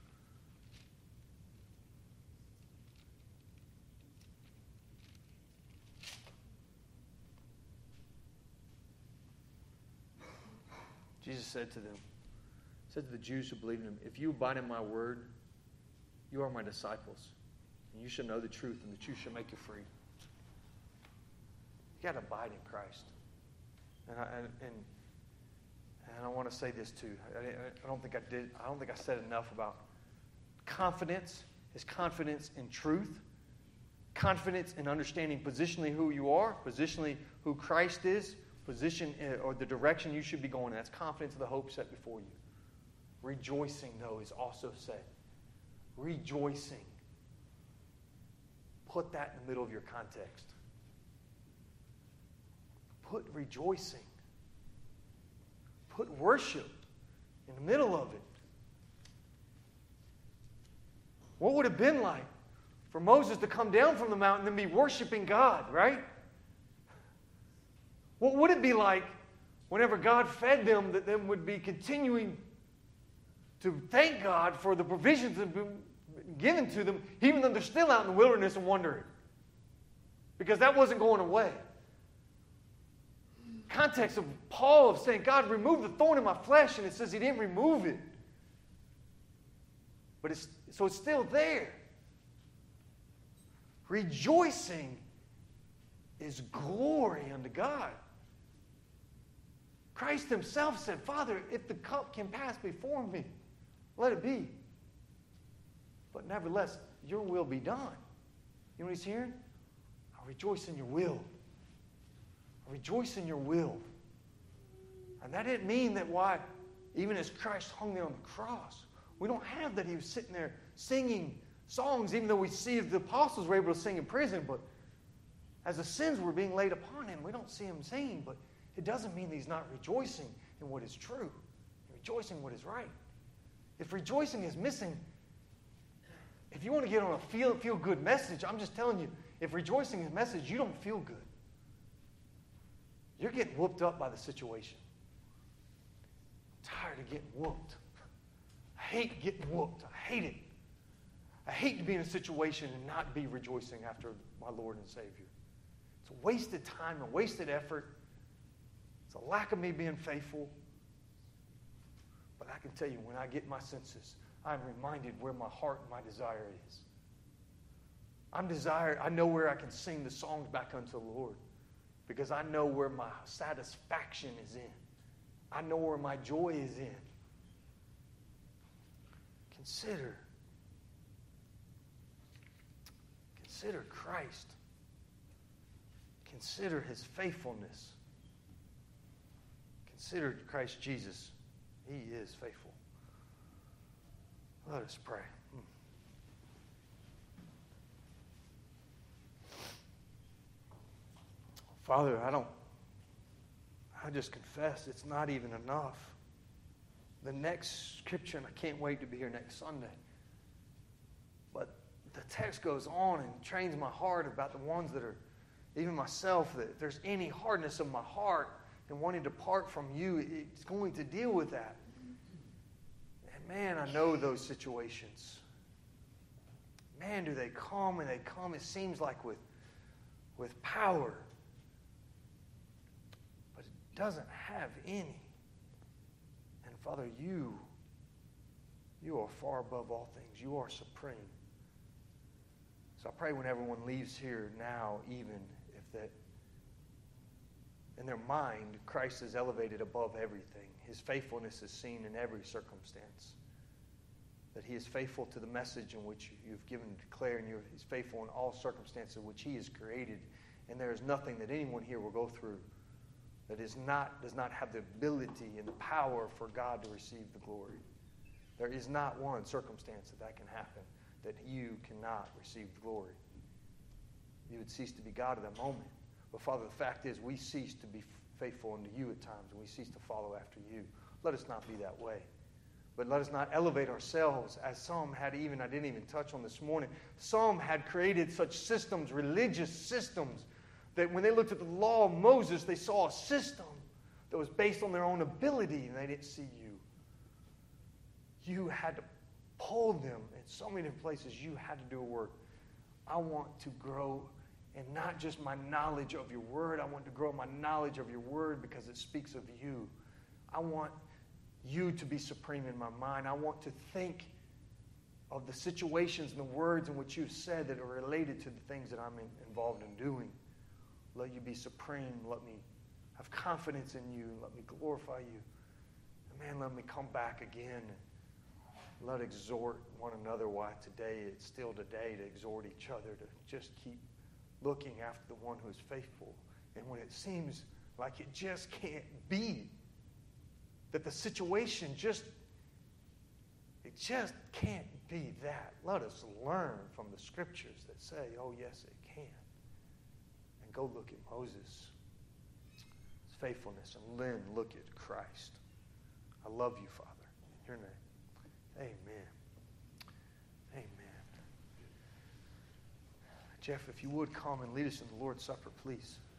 Jesus said to them, said to the Jews who believed in Him, if you abide in my word, you are my disciples. And you shall know the truth, and the truth shall make you free. You got to abide in Christ. And I, and, and, and I want to say this too. I, I don't think I did. I don't think I said enough about confidence. Is confidence in truth. Confidence in understanding positionally who you are, positionally who Christ is, position or the direction you should be going. That's confidence of the hope set before you. Rejoicing, though, is also said. Rejoicing. Put that in the middle of your context. Put rejoicing. Put worship in the middle of it. What would it have been like for Moses to come down from the mountain and be worshiping God, right? What would it be like whenever God fed them that them would be continuing to thank God for the provisions that have been given to them, even though they're still out in the wilderness and wandering? Because that wasn't going away. Context of Paul of saying, God, remove the thorn in my flesh, and it says He didn't remove it. But it's so it's still there. Rejoicing is glory unto God. Christ Himself said, Father, if the cup can pass before me, let it be. But nevertheless, your will be done. You know what He's hearing? I rejoice in your will. I rejoice in your will. And that didn't mean that why, even as Christ hung there on the cross, we don't have that He was sitting there singing songs, even though we see the apostles were able to sing in prison, but as the sins were being laid upon Him, we don't see Him singing, but it doesn't mean that He's not rejoicing in what is true, rejoicing in what is right. If rejoicing is missing, if you want to get on a feel, feel good message, I'm just telling you, if rejoicing is message, you don't feel good. You're getting whooped up by the situation. I'm tired of getting whooped. I hate getting whooped. I hate it. I hate to be in a situation and not be rejoicing after my Lord and Savior. It's a wasted time, a wasted effort. It's a lack of me being faithful. But I can tell you, when I get my senses, I'm reminded where my heart and my desire is. I'm desired, I know where I can sing the songs back unto the Lord, because I know where my satisfaction is in. I know where my joy is in. Consider. Consider Christ. Consider His faithfulness. consider Christ Jesus. He is faithful. Let us pray. Father, I don't, I just confess it's not even enough. The next scripture, and I can't wait to be here next Sunday, but the text goes on and trains my heart about the ones that are, even myself, that if there's any hardness of my heart and wanting to depart from you, it's going to deal with that. And man, I know those situations. Man, do they come, and they come, it seems like with, with power. But it doesn't have any. And Father, you, you are far above all things. You are supreme. So I pray when everyone leaves here now, even if that in their mind, Christ is elevated above everything. His faithfulness is seen in every circumstance. That He is faithful to the message in which you've given to declare, and He's faithful in all circumstances in which He has created. And there is nothing that anyone here will go through that is not, does not have the ability and the power for God to receive the glory. There is not one circumstance that that can happen that you cannot receive the glory. You would cease to be God at that moment. But Father, the fact is we cease to be faithful unto you at times, and we cease to follow after you. Let us not be that way. But let us not elevate ourselves, as some had even, I didn't even touch on this morning, some had created such systems, religious systems, that when they looked at the law of Moses, they saw a system that was based on their own ability, and they didn't see you. You had to pull them in so many different places. You had to do a work. I want to grow, and not just my knowledge of your word. I want to grow my knowledge of your word because it speaks of you. I want you to be supreme in my mind. I want to think of the situations and the words in which you've said that are related to the things that I'm in, involved in doing. Let you be supreme. Let me have confidence in you, and let me glorify you. And man, let me come back again. Let exhort one another. Why today, it's still today to exhort each other to just keep looking after the one who is faithful. And when it seems like it just can't be, that the situation just, it just can't be that. Let us learn from the scriptures that say, oh yes, it can. And go look at Moses' faithfulness, and then look at Christ. I love you, Father. In your name. Amen. Amen. Jeff, if you would come and lead us in the Lord's Supper, please.